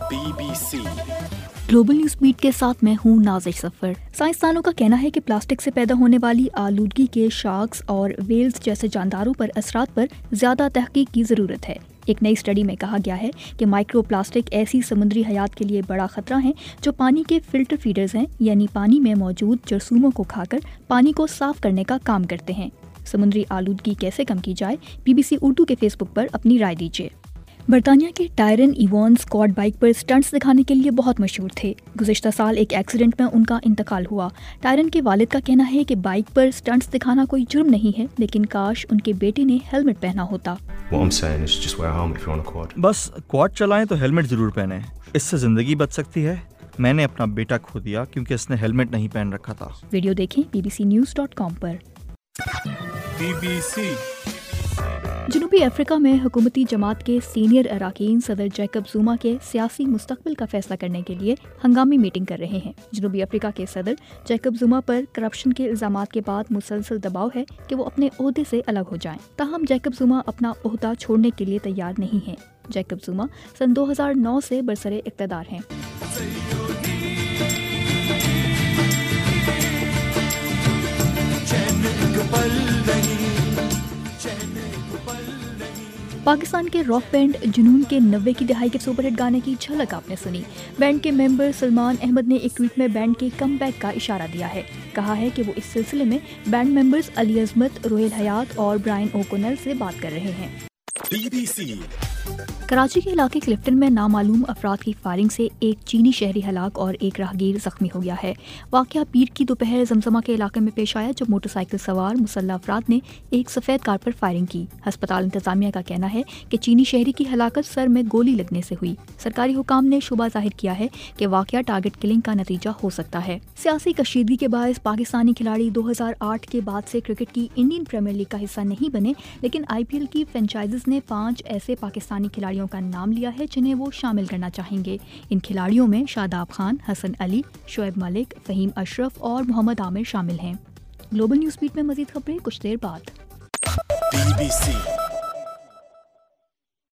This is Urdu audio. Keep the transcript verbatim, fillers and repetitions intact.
Be B C global news beat کے ساتھ میں ہوں نازش سفر۔ سائنسدانوں کا کہنا ہے کہ پلاسٹک سے پیدا ہونے والی آلودگی کے شارکس اور ویلز جیسے جانداروں پر اثرات پر زیادہ تحقیق کی ضرورت ہے۔ ایک نئی اسٹڈی میں کہا گیا ہے کہ مائکرو پلاسٹک ایسی سمندری حیات کے لیے بڑا خطرہ ہیں جو پانی کے فلٹر فیڈرز ہیں، یعنی پانی میں موجود جرثوموں کو کھا کر پانی کو صاف کرنے کا کام کرتے ہیں۔ سمندری آلودگی کیسے کم کی جائے؟ بی بی سی اردو کے فیس بک پر اپنی رائے دیجیے۔ برطانیہ کے ٹائرن ایوانز اسکواڈ بائک پر سٹنٹس دکھانے کے لیے بہت مشہور تھے۔ گزشتہ سال ایک ایکسیڈنٹ میں ان کا انتقال ہوا۔ ٹائرن کے والد کا کہنا ہے کہ بائک پر سٹنٹس دکھانا کوئی جرم نہیں ہے، لیکن کاش ان کے بیٹے نے ہیلمٹ پہنا ہوتا۔ بس کواد چلائیں تو ہیلمٹ ضرور پہنیں، اس سے زندگی بچ سکتی ہے۔ میں نے اپنا بیٹا کھو دیا کیونکہ اس نے ہیلمٹ نہیں پہن رکھا تھا۔ ویڈیو دیکھیں B B C news dot com پر۔ بی بی سی جنوبی افریقہ میں حکومتی جماعت کے سینئر اراکین صدر جیکب زوما کے سیاسی مستقبل کا فیصلہ کرنے کے لیے ہنگامی میٹنگ کر رہے ہیں۔ جنوبی افریقہ کے صدر جیکب زوما پر کرپشن کے الزامات کے بعد مسلسل دباؤ ہے کہ وہ اپنے عہدے سے الگ ہو جائیں، تاہم جیکب زوما اپنا عہدہ چھوڑنے کے لیے تیار نہیں ہیں۔ جیکب زوما سن دو ہزار نو سے برسر اقتدار ہیں۔ پاکستان کے راک بینڈ جنون کے نوے کی دہائی کے سپر ہٹ گانے کی جھلک آپ نے سنی۔ بینڈ کے ممبر سلمان احمد نے ایک ٹویٹ میں بینڈ کے کم بیک کا اشارہ دیا ہے۔ کہا ہے کہ وہ اس سلسلے میں بینڈ ممبرز علی عظمت، روہیل حیات اور برائن اوکونل سے بات کر رہے ہیں۔ بی بی سی کراچی کے علاقے کلفٹن میں نامعلوم افراد کی فائرنگ سے ایک چینی شہری ہلاک اور ایک راہگیر زخمی ہو گیا ہے۔ واقعہ پیر کی دوپہر زمزمہ کے علاقے میں پیش آیا جب موٹر سائیکل سوار مسلح افراد نے ایک سفید کار پر فائرنگ کی۔ ہسپتال انتظامیہ کا کہنا ہے کہ چینی شہری کی ہلاکت سر میں گولی لگنے سے ہوئی۔ سرکاری حکام نے شبہ ظاہر کیا ہے کہ واقعہ ٹارگٹ کلنگ کا نتیجہ ہو سکتا ہے۔ سیاسی کشیدگی کے باعث پاکستانی کھلاڑی دو ہزار آٹھ کے بعد سے کرکٹ کی انڈین پریمیئر لیگ کا حصہ نہیں بنے، لیکن آئی پی ایل کی فرنچائزز نے پانچ ایسے پاکستانی کھلاڑیوں کا نام لیا ہے جنہیں وہ شامل کرنا چاہیں گے۔ ان کھلاڑیوں میں شاداب خان، حسن علی، شعیب ملک، فہیم اشرف اور محمد عامر شامل ہیں۔ گلوبل نیوز بیٹ میں مزید خبریں کچھ دیر بعد۔ Be B C